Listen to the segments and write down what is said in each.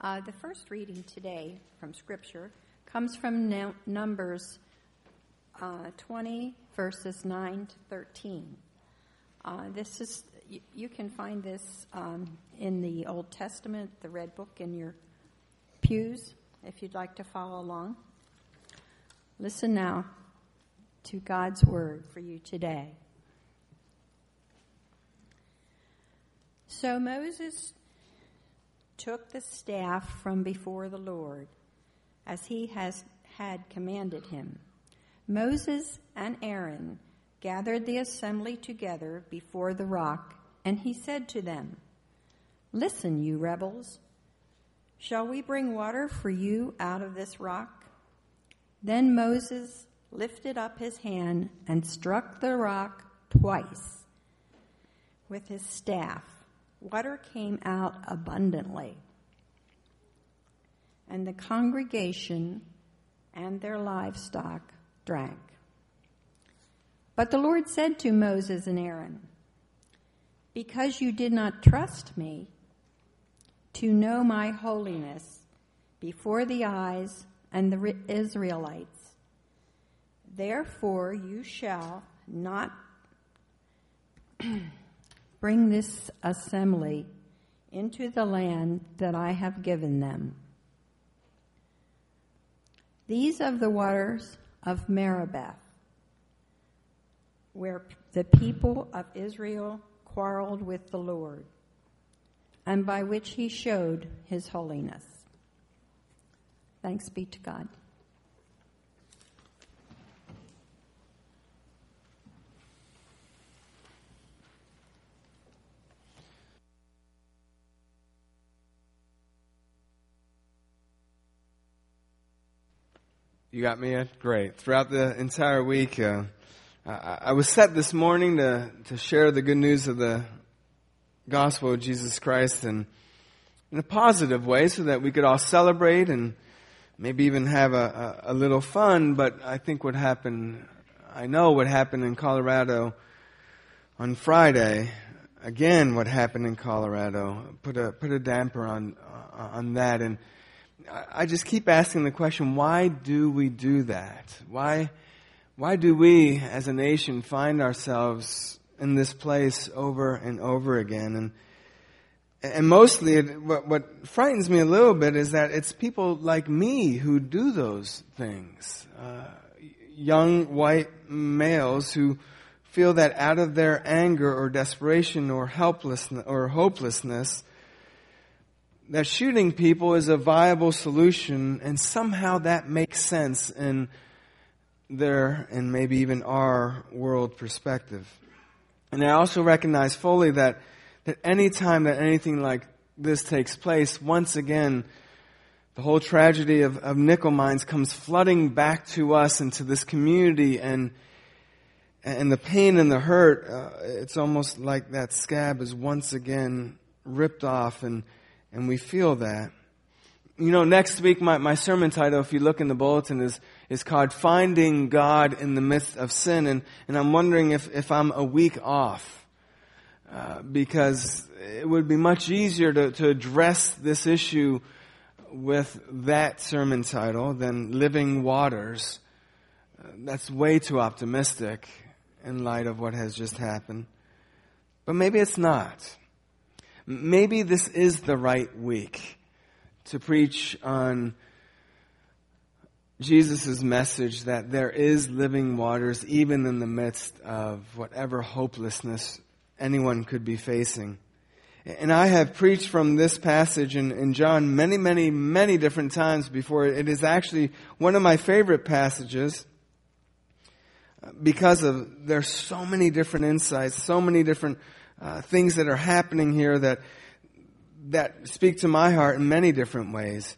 The first reading today from Scripture comes from Numbers 20, verses 9 to 13. You can find this in the Old Testament, the Red Book in your pews, if you'd like to follow along. Listen now to God's word for you today. So Moses took the staff from before the Lord, as he had commanded him. Moses and Aaron gathered the assembly together before the rock, and he said to them, "Listen, you rebels, shall we bring water for you out of this rock?" Then Moses lifted up his hand and struck the rock twice with his staff. Water came out abundantly, and the congregation and their livestock drank. But the Lord said to Moses and Aaron, "Because you did not trust me to know my holiness before the eyes and the Israelites, therefore you shall not bring this assembly into the land that I have given them." These are the waters of Meribah, where the people of Israel quarreled with the Lord, and by which he showed his holiness. Thanks be to God. You got me, Ed? Great. Throughout the entire week, I was set this morning to share the good news of the gospel of Jesus Christ in a positive way so that we could all celebrate and maybe even have a little fun. But I think I know what happened in Colorado on Friday, again what happened in Colorado, put a damper on that. And I just keep asking the question, why do we do that? Why do we as a nation find ourselves in this place over and over again? And mostly what frightens me a little bit is that it's people like me who do those things. Young white males who feel that out of their anger or desperation or helplessness or hopelessness, that shooting people is a viable solution, and somehow that makes sense in their and maybe even our world perspective. And I also recognize fully that any time that anything like this takes place, once again, the whole tragedy of nickel mines comes flooding back to us into this community, and the pain and the hurt, it's almost like that scab is once again ripped off, and we feel that. You know, next week my sermon title, if you look in the bulletin, is called Finding God in the Midst of Sin. And I'm wondering if I'm a week off. Because it would be much easier to address this issue with that sermon title than Living Waters. That's way too optimistic in light of what has just happened. But maybe it's not. Maybe this is the right week to preach on Jesus' message that there is living waters even in the midst of whatever hopelessness anyone could be facing. And I have preached from this passage in John many, many, many different times before. It is actually one of my favorite passages because there's so many different insights, so many different things that are happening here that speak to my heart in many different ways.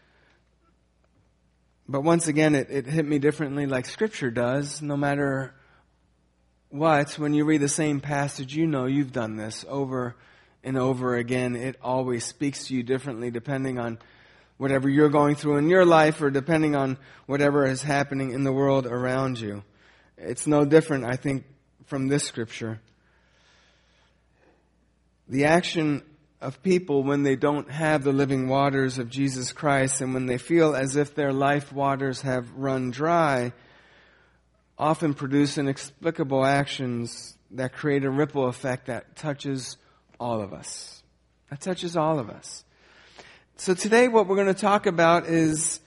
But once again, it hit me differently like Scripture does. No matter what, when you read the same passage, you know you've done this over and over again. It always speaks to you differently depending on whatever you're going through in your life or depending on whatever is happening in the world around you. It's no different, I think, from this Scripture. The action of people when they don't have the living waters of Jesus Christ, and when they feel as if their life waters have run dry, often produce inexplicable actions that create a ripple effect that touches all of us. That touches all of us. So today what we're going to talk about is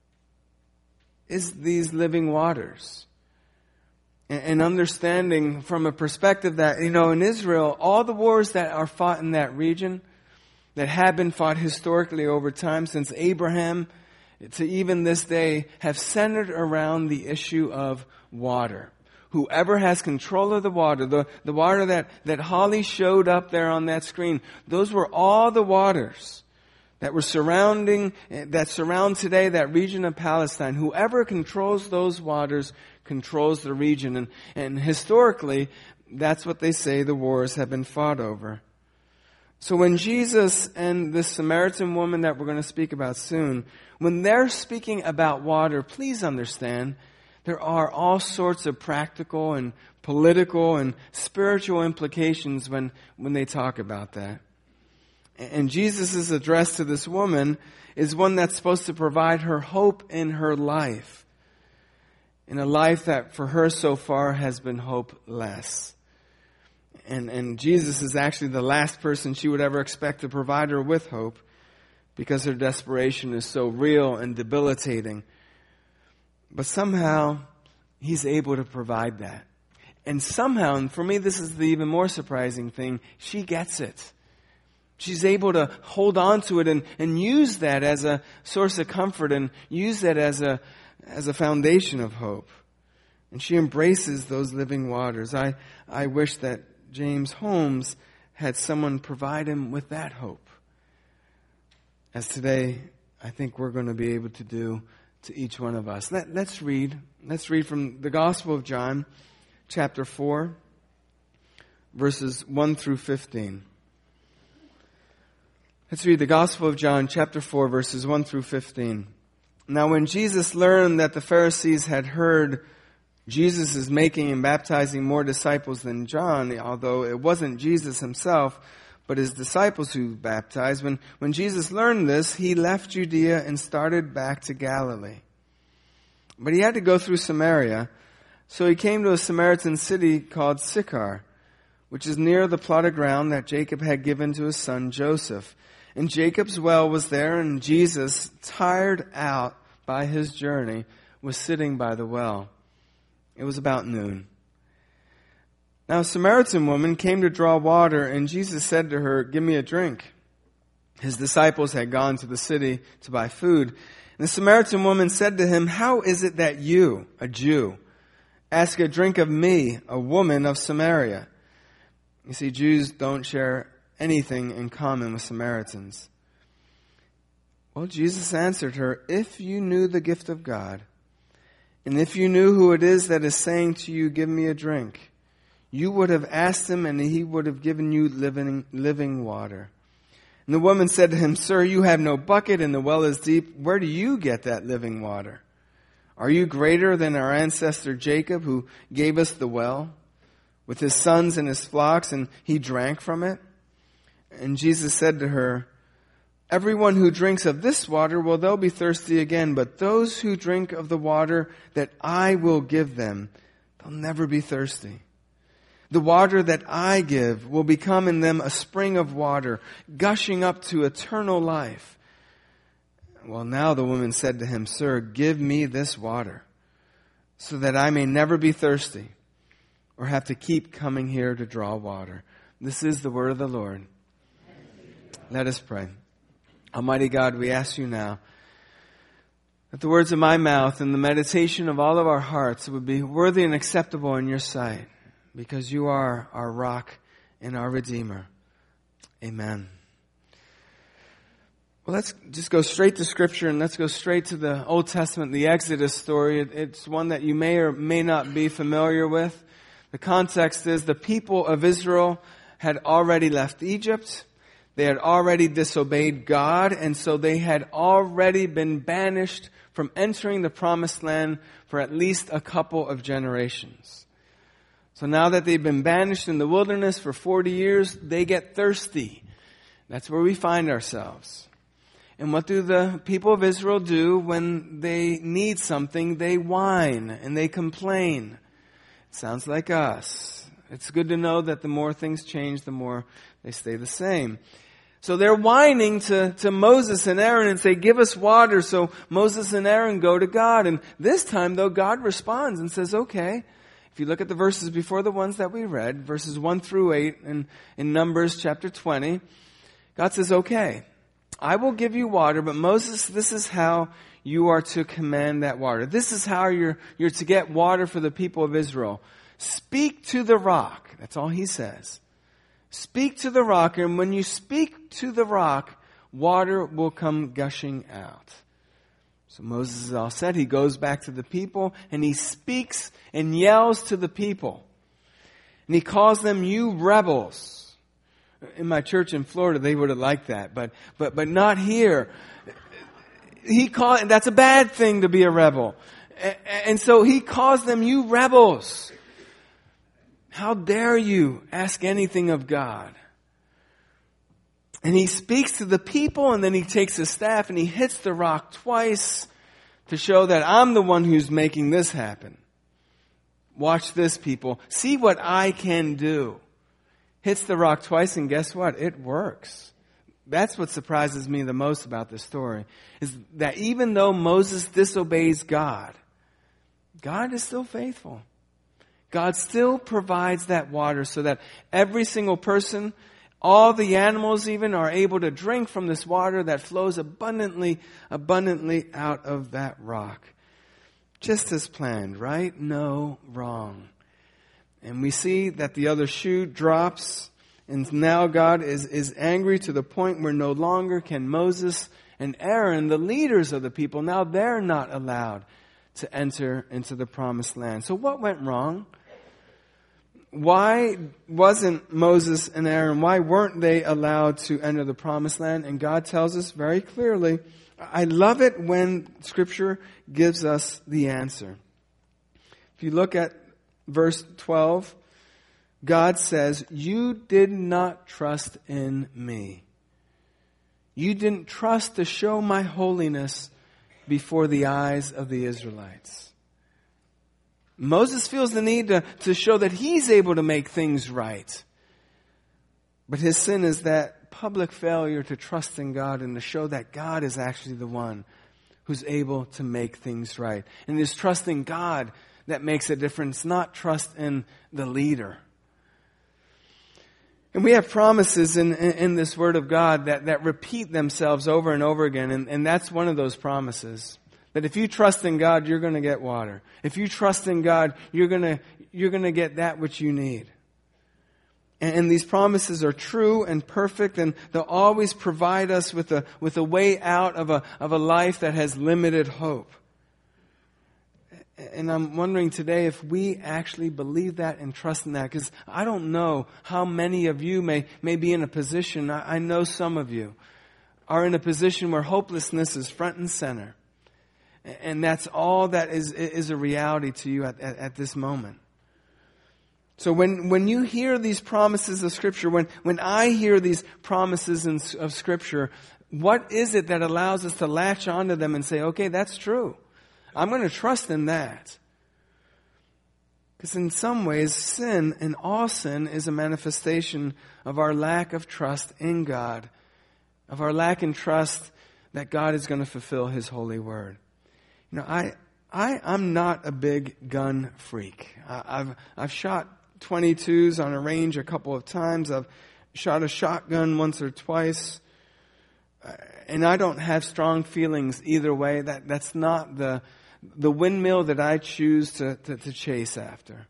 these living waters. And understanding from a perspective that, in Israel, all the wars that are fought in that region, that have been fought historically over time since Abraham to even this day, have centered around the issue of water. Whoever has control of the water, the water that Holly showed up there on that screen, those were all the waters that surround today that region of Palestine. Whoever controls those waters controls the region. And historically, that's what they say the wars have been fought over. So when Jesus and this Samaritan woman that we're going to speak about soon, when they're speaking about water, please understand there are all sorts of practical and political and spiritual implications when they talk about that. And Jesus' address to this woman is one that's supposed to provide her hope in her life. In a life that for her so far has been hopeless. And Jesus is actually the last person she would ever expect to provide her with hope, because her desperation is so real and debilitating. But somehow, He's able to provide that. And somehow, and for me this is the even more surprising thing, she gets it. She's able to hold on to it and use that as a source of comfort and use that as a foundation of hope. And she embraces those living waters. I wish that James Holmes had someone provide him with that hope. As today, I think we're going to be able to do to each one of us. Let's read. Let's read from the Gospel of John, chapter 4, verses 1 through 15. Let's read the Gospel of John, chapter 4, verses 1 through 15. Now when Jesus learned that the Pharisees had heard Jesus is making and baptizing more disciples than John, although it wasn't Jesus himself, but his disciples who baptized. When Jesus learned this, he left Judea and started back to Galilee. But he had to go through Samaria, so he came to a Samaritan city called Sychar, which is near the plot of ground that Jacob had given to his son Joseph. And Jacob's well was there, and Jesus, tired out by his journey, was sitting by the well. It was about noon. Now a Samaritan woman came to draw water, and Jesus said to her, "Give me a drink." His disciples had gone to the city to buy food. And the Samaritan woman said to him, "How is it that you, a Jew, ask a drink of me, a woman of Samaria?" You see, Jews don't share anything in common with Samaritans. Well, Jesus answered her, "If you knew the gift of God, and if you knew who it is that is saying to you, 'Give me a drink,' you would have asked him, and he would have given you living water." And the woman said to him, "Sir, you have no bucket, and the well is deep. Where do you get that living water? Are you greater than our ancestor Jacob, who gave us the well, with his sons and his flocks, and he drank from it?" And Jesus said to her, "Everyone who drinks of this water will they'll be thirsty again, but those who drink of the water that I will give them, they'll never be thirsty. The water that I give will become in them a spring of water, gushing up to eternal life." Well, now the woman said to him, "Sir, give me this water, so that I may never be thirsty, or have to keep coming here to draw water." This is the word of the Lord. Let us pray. Almighty God, we ask you now that the words of my mouth and the meditation of all of our hearts would be worthy and acceptable in your sight, because you are our rock and our Redeemer. Amen. Well, let's just go straight to Scripture, and let's go straight to the Old Testament, the Exodus story. It's one that you may or may not be familiar with. The context is the people of Israel had already left Egypt. They had already disobeyed God, and so they had already been banished from entering the promised land for at least a couple of generations. So now that they've been banished in the wilderness for 40 years, they get thirsty. That's where we find ourselves. And what do the people of Israel do when they need something? They whine and they complain. It sounds like us. It's good to know that the more things change, the more they stay the same. So they're whining to Moses and Aaron and say, give us water. So Moses and Aaron go to God. And this time, though, God responds and says, okay. If you look at the verses before the ones that we read, verses 1 through 8 in Numbers chapter 20, God says, okay, I will give you water, but Moses, this is how you are to command that water. This is how you're to get water for the people of Israel. Speak to the rock. That's all he says. Speak to the rock, and when you speak to the rock, water will come gushing out. So Moses is all set. He goes back to the people, and he speaks and yells to the people. And he calls them, you rebels. In my church in Florida, they would have liked that, but not here. That's a bad thing to be a rebel. And so he calls them, you rebels. How dare you ask anything of God? And he speaks to the people, and then he takes his staff and he hits the rock twice to show that I'm the one who's making this happen. Watch this, people. See what I can do. Hits the rock twice, and guess what? It works. That's what surprises me the most about this story, is that even though Moses disobeys God, God is still faithful. God still provides that water so that every single person, all the animals even, are able to drink from this water that flows abundantly out of that rock. Just as planned, right? No wrong. And we see that the other shoe drops, and now God is angry to the point where no longer can Moses and Aaron, the leaders of the people, now they're not allowed to enter into the promised land. So what went wrong? Why wasn't Moses and Aaron, why weren't they allowed to enter the promised land? And God tells us very clearly. I love it when Scripture gives us the answer. If you look at verse 12, God says, you did not trust in me. You didn't trust to show my holiness before the eyes of the Israelites. Moses feels the need to show that he's able to make things right. But his sin is that public failure to trust in God and to show that God is actually the one who's able to make things right. And it's trust in God that makes a difference, not trust in the leader. And we have promises in this Word of God that repeat themselves over and over again. And that's one of those promises. That if you trust in God, you're going to get water. If you trust in God, you're going to get that which you need. And these promises are true and perfect, and they'll always provide us with a way out of a life that has limited hope. And I'm wondering today if we actually believe that and trust in that, because I don't know how many of you may be in a position, I know some of you are in a position where hopelessness is front and center. And that's all that is a reality to you at this moment. So when you hear these promises of Scripture, when I hear these promises of Scripture, what is it that allows us to latch onto them and say, okay, that's true. I'm going to trust in that. Because in some ways, sin, and all sin, is a manifestation of our lack of trust in God, of our lack in trust that God is going to fulfill His holy word. You know, I'm not a big gun freak. I've shot .22s on a range a couple of times. I've shot a shotgun once or twice. And I don't have strong feelings either way. That's not the windmill that I choose to chase after.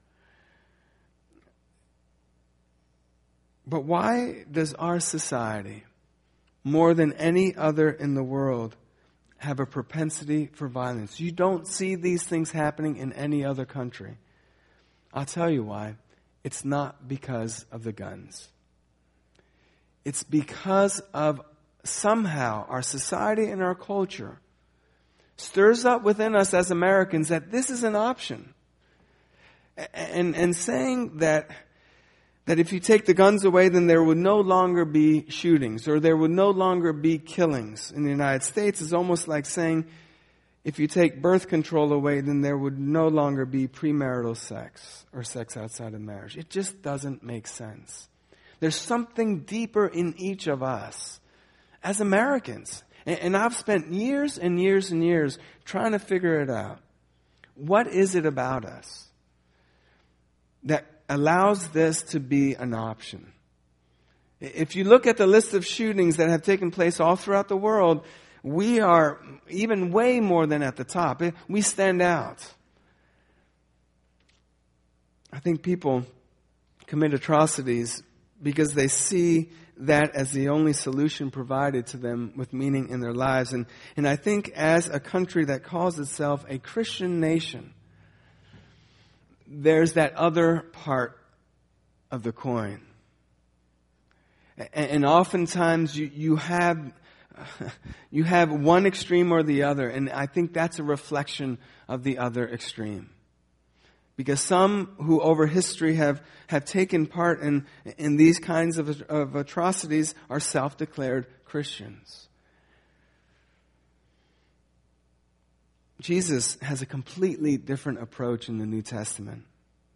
But why does our society, more than any other in the world, have a propensity for violence? You don't see these things happening in any other country. I'll tell you why. It's not because of the guns. It's because of somehow our society and our culture stirs up within us as Americans that this is an option. And saying that That if you take the guns away, then there would no longer be shootings, or there would no longer be killings in the United States. Is almost like saying, if you take birth control away, then there would no longer be premarital sex or sex outside of marriage. It just doesn't make sense. There's something deeper in each of us as Americans. And I've spent years and years and years trying to figure it out. What is it about us that allows this to be an option? If you look at the list of shootings that have taken place all throughout the world, we are even way more than at the top. We stand out. I think people commit atrocities because they see that as the only solution provided to them with meaning in their lives. And I think as a country that calls itself a Christian nation, there's that other part of the coin. And oftentimes you have one extreme or the other, and I think that's a reflection of the other extreme. Because some who over history have taken part in these kinds of atrocities are self-declared Christians. Jesus has a completely different approach in the New Testament.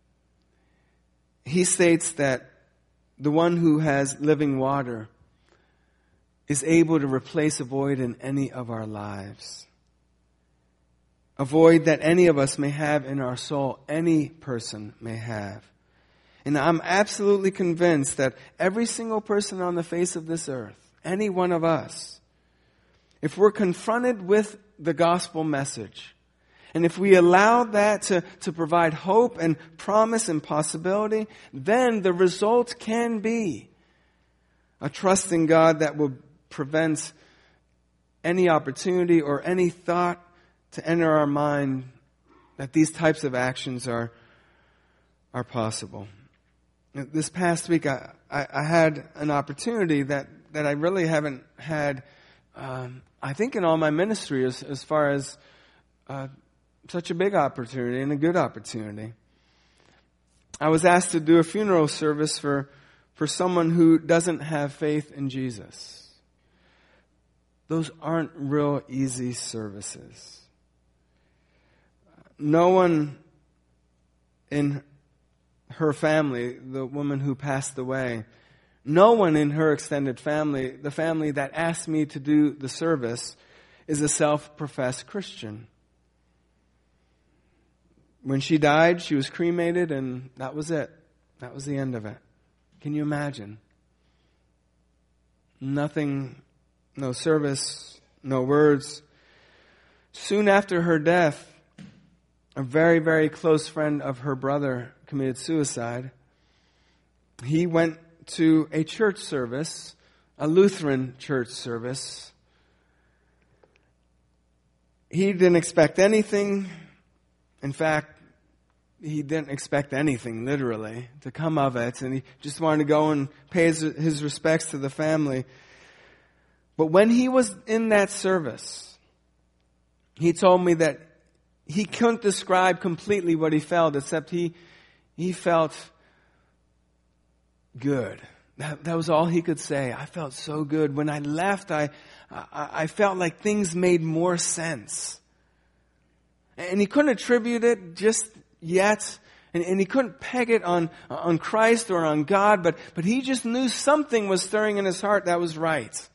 He states that the one who has living water is able to replace a void in any of our lives. A void that any of us may have in our soul, any person may have. And I'm absolutely convinced that every single person on the face of this earth, any one of us, if we're confronted with the gospel message, and if we allow that to provide hope and promise and possibility, then the result can be a trust in God that will prevent any opportunity or any thought to enter our mind that these types of actions are possible. This past week, I had an opportunity that I really haven't had, I think, in all my ministry as far as such a big opportunity and a good opportunity. I was asked to do a funeral service for someone who doesn't have faith in Jesus. Those aren't real easy services. No one in her family, the woman who passed away, no one in her extended family, the family that asked me to do the service, is a self-professed Christian. When she died, she was cremated, and that was it. That was the end of it. Can you imagine? Nothing, no service, no words. Soon after her death, a very, very close friend of her brother committed suicide. He went to a church service, a Lutheran church service. He didn't expect anything. In fact, he didn't expect anything, literally, to come of it. And he just wanted to go and pay his respects to the family. But when he was in that service, he told me that he couldn't describe completely what he felt, except he felt good. That was all he could say. I felt so good. When I left, I felt like things made more sense. And he couldn't attribute it just yet. And he couldn't peg it on Christ or on God, but he just knew something was stirring in his heart that was right.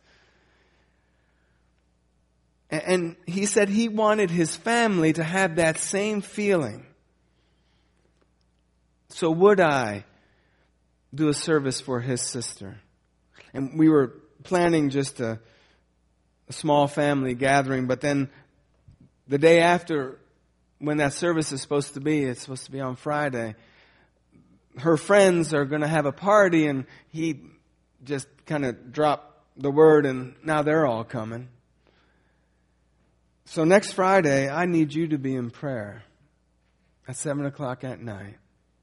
And he said he wanted his family to have that same feeling. So would I do a service for his sister? And we were planning just a small family gathering, but then the day after, when that service is supposed to be, it's supposed to be on Friday, her friends are going to have a party, and he just kind of dropped the word, and now they're all coming. So next Friday, I need you to be in prayer at 7 o'clock at night.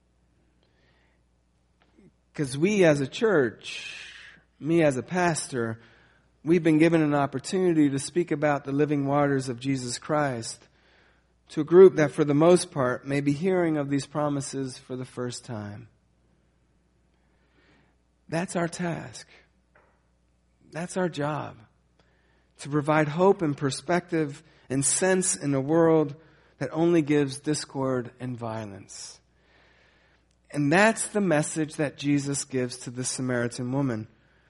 Because we as a church, me as a pastor, we've been given an opportunity to speak about the living waters of Jesus Christ to a group that for the most part may be hearing of these promises for the first time. That's our task. That's our job. To provide hope and perspective and sense in a world that only gives discord and violence. And that's the message that Jesus gives to the Samaritan woman.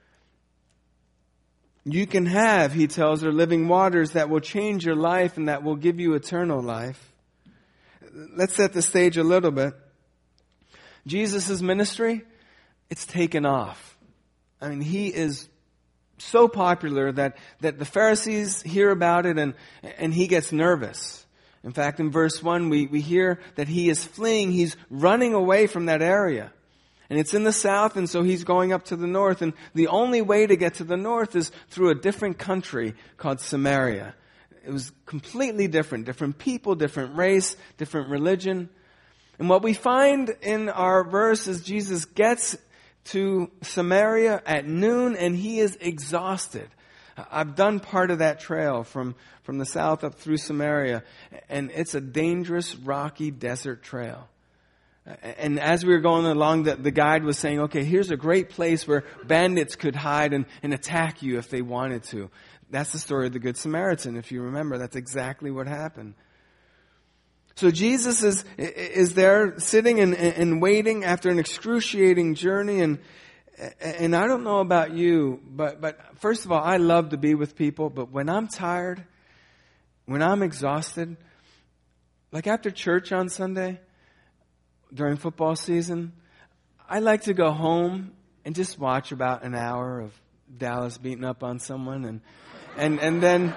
You can have, he tells her, living waters that will change your life and that will give you eternal life. Let's set the stage a little bit. Jesus' ministry, it's taken off. I mean, he is so popular that the Pharisees hear about it and he gets nervous. In fact, in verse 1, we hear that he is fleeing. He's running away from that area. And it's in the south, and so he's going up to the north. And the only way to get to the north is through a different country called Samaria. It was completely different. Different people, different race, different religion. And what we find in our verse is Jesus gets to Samaria at noon, and he is exhausted. I've done part of that trail from the south up through Samaria, and it's a dangerous, rocky desert trail. And as we were going along, the guide was saying, okay, here's a great place where bandits could hide and attack you if they wanted to. That's the story of the Good Samaritan, if you remember. That's exactly what happened. So Jesus is there sitting and waiting after an excruciating journey. And I don't know about you, but first of all, I love to be with people. But when I'm tired, when I'm exhausted, like after church on Sunday, during football season, I like to go home and just watch about an hour of Dallas beating up on someone, and then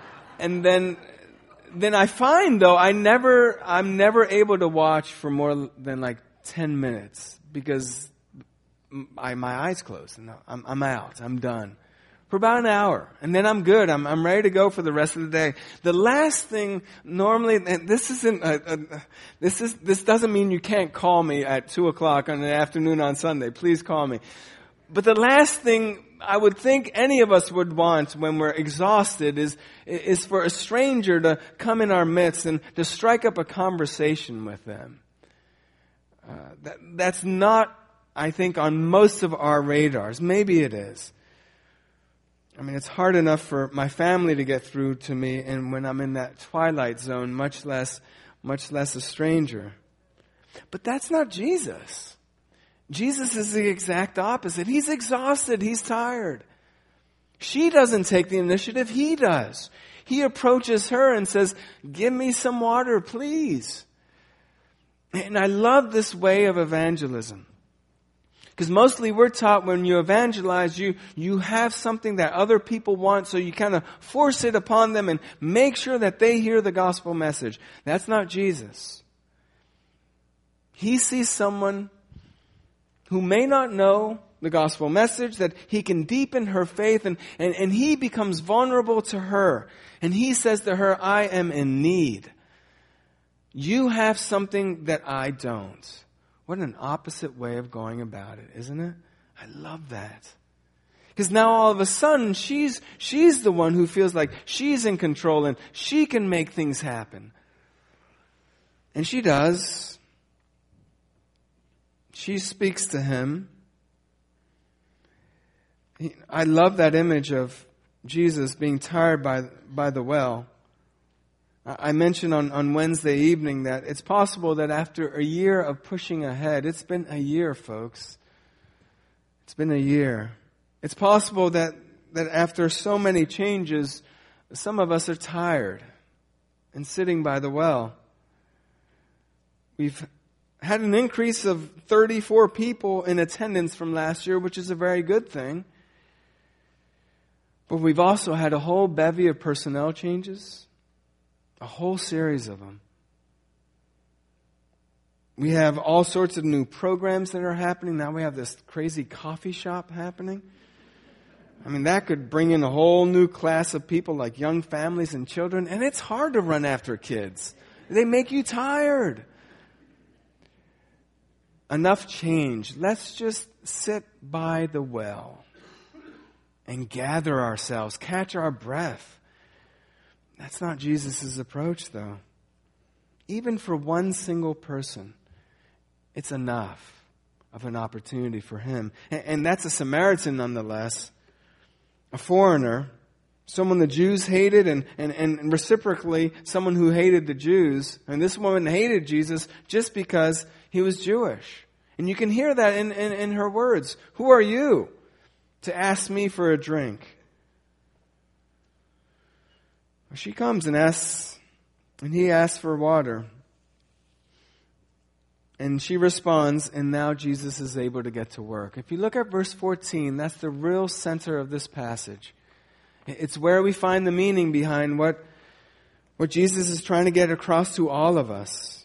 I find though I'm never able to watch for more than like 10 minutes because my eyes close and I'm out. I'm done for about an hour, and then I'm good. I'm ready to go for the rest of the day. The last thing normally, and this isn't this doesn't mean you can't call me at 2:00 on the afternoon on Sunday. Please call me. But the last thing I would think any of us would want when we're exhausted is for a stranger to come in our midst and to strike up a conversation with them. That's not, I think, on most of our radars. Maybe it is. I mean, it's hard enough for my family to get through to me, and when I'm in that twilight zone, much less a stranger. But that's not Jesus. Jesus is the exact opposite. He's exhausted. He's tired. She doesn't take the initiative. He does. He approaches her and says, "Give me some water, please." And I love this way of evangelism. Because mostly we're taught when you evangelize, you have something that other people want, so you kind of force it upon them and make sure that they hear the gospel message. That's not Jesus. He sees someone who may not know the gospel message, that he can deepen her faith, and he becomes vulnerable to her. And he says to her, "I am in need. You have something that I don't." What an opposite way of going about it, isn't it? I love that. Because now all of a sudden, she's the one who feels like she's in control and she can make things happen. And she does. She speaks to him. I love that image of Jesus being tired by the well. I mentioned on Wednesday evening that it's possible that after a year of pushing ahead, it's been a year, folks. It's been a year. It's possible that after so many changes, some of us are tired and sitting by the well. We've had an increase of 34 people in attendance from last year, which is a very good thing. But we've also had a whole bevy of personnel changes. A whole series of them. We have all sorts of new programs that are happening. Now we have this crazy coffee shop happening. I mean, that could bring in a whole new class of people like young families and children. And it's hard to run after kids. They make you tired. Enough change. Let's just sit by the well and gather ourselves, catch our breath. That's not Jesus' approach, though. Even for one single person, it's enough. of an opportunity for him. And that's a Samaritan nonetheless, a foreigner, someone the Jews hated, and reciprocally someone who hated the Jews. And this woman hated Jesus just because he was Jewish. And you can hear that in her words. Who are you to ask me for a drink? She comes and asks, and he asks for water. And she responds, and now Jesus is able to get to work. If you look at verse 14, that's the real center of this passage. It's where we find the meaning behind what Jesus is trying to get across to all of us.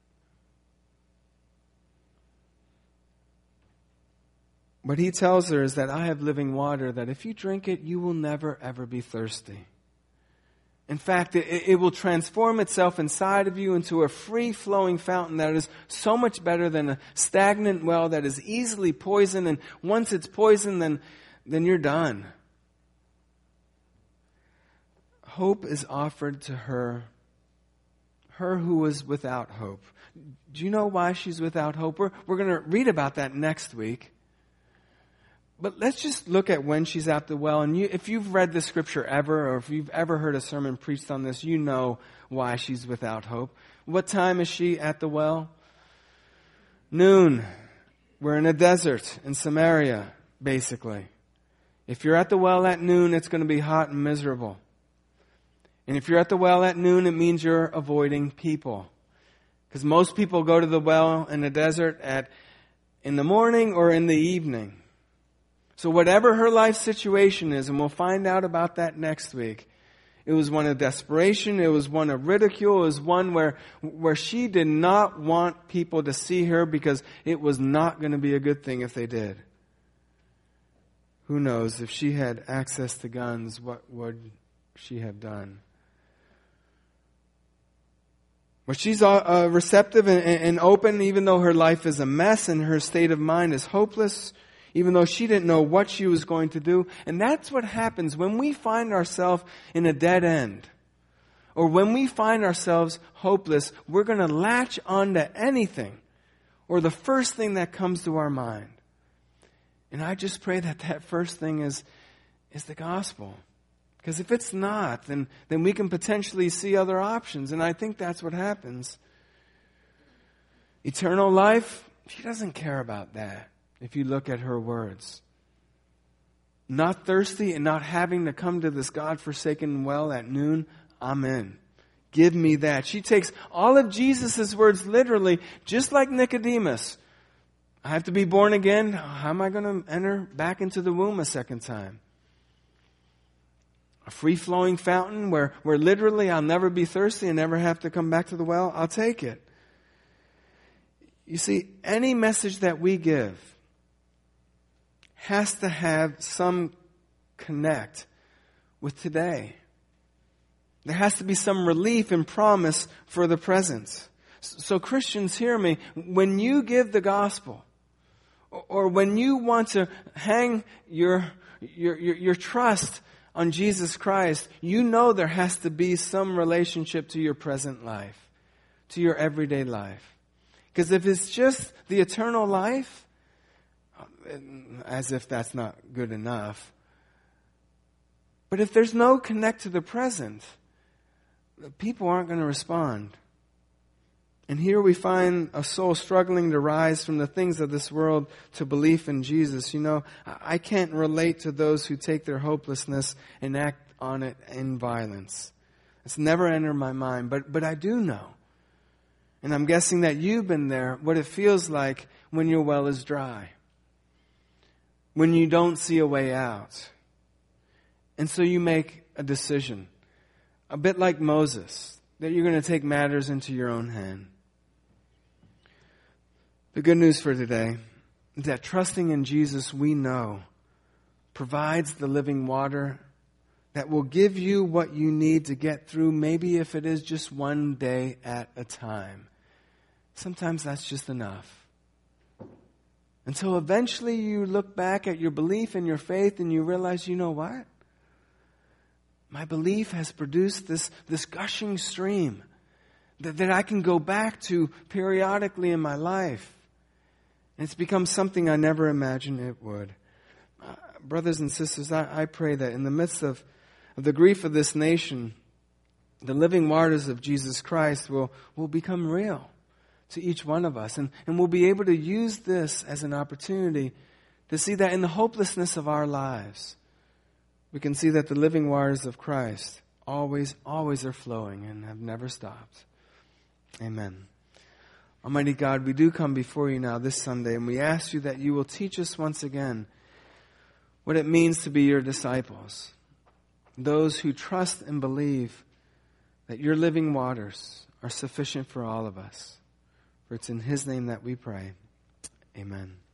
What he tells her is that I have living water, that if you drink it, you will never ever be thirsty. In fact, it will transform itself inside of you into a free-flowing fountain that is so much better than a stagnant well that is easily poisoned. And once it's poisoned, then you're done. Hope is offered to her who was without hope. Do you know why she's without hope? We're going to read about that next week. But let's just look at when she's at the well. And if you've read the scripture ever, or if you've ever heard a sermon preached on this, you know why she's without hope. What time is she at the well? Noon. We're in a desert in Samaria, basically. If you're at the well at noon, it's going to be hot and miserable. And if you're at the well at noon, it means you're avoiding people. Because most people go to the well in the desert in the morning or in the evening. So whatever her life situation is, and we'll find out about that next week, it was one of desperation, it was one of ridicule, it was one where she did not want people to see her because it was not going to be a good thing if they did. Who knows, if she had access to guns, what would she have done? But she's receptive and open, even though her life is a mess and her state of mind is hopeless, even though she didn't know what she was going to do. And that's what happens when we find ourselves in a dead end, or when we find ourselves hopeless. We're going to latch on to anything, or the first thing that comes to our mind. And I just pray that first thing is the gospel. Because if it's not, then we can potentially see other options. And I think that's what happens. Eternal life, she doesn't care about that, if you look at her words. Not thirsty and not having to come to this God-forsaken well at noon, I'm in. Give me that. She takes all of Jesus' words literally, just like Nicodemus. I have to be born again. How am I going to enter back into the womb a second time? A free-flowing fountain where literally I'll never be thirsty and never have to come back to the well. I'll take it. You see, any message that we give has to have some connect with today. There has to be some relief and promise for the present. So Christians, hear me. When you give the gospel, or when you want to hang your trust on Jesus Christ, you know there has to be some relationship to your present life, to your everyday life. Because if it's just the eternal life, as if that's not good enough, but if there's no connect to the present, people aren't going to respond. And here we find a soul struggling to rise from the things of this world to belief in Jesus. You know, I can't relate to those who take their hopelessness and act on it in violence. It's never entered my mind, but I do know. And I'm guessing that you've been there, what it feels like when your well is dry. When you don't see a way out. And so you make a decision, a bit like Moses, that you're going to take matters into your own hand. The good news for today is that trusting in Jesus, we know, provides the living water that will give you what you need to get through, maybe if it is just one day at a time. Sometimes that's just enough. Until eventually you look back at your belief and your faith and you realize, you know what? My belief has produced this gushing stream that I can go back to periodically in my life. And it's become something I never imagined it would. Brothers and sisters, I pray that in the midst of the grief of this nation, the living waters of Jesus Christ will become real to each one of us. And we'll be able to use this as an opportunity to see that in the hopelessness of our lives, we can see that the living waters of Christ always are flowing and have never stopped. Amen. Almighty God, we do come before you now this Sunday, and we ask you that you will teach us once again what it means to be your disciples, those who trust and believe that your living waters are sufficient for all of us. For it's in his name that we pray. Amen.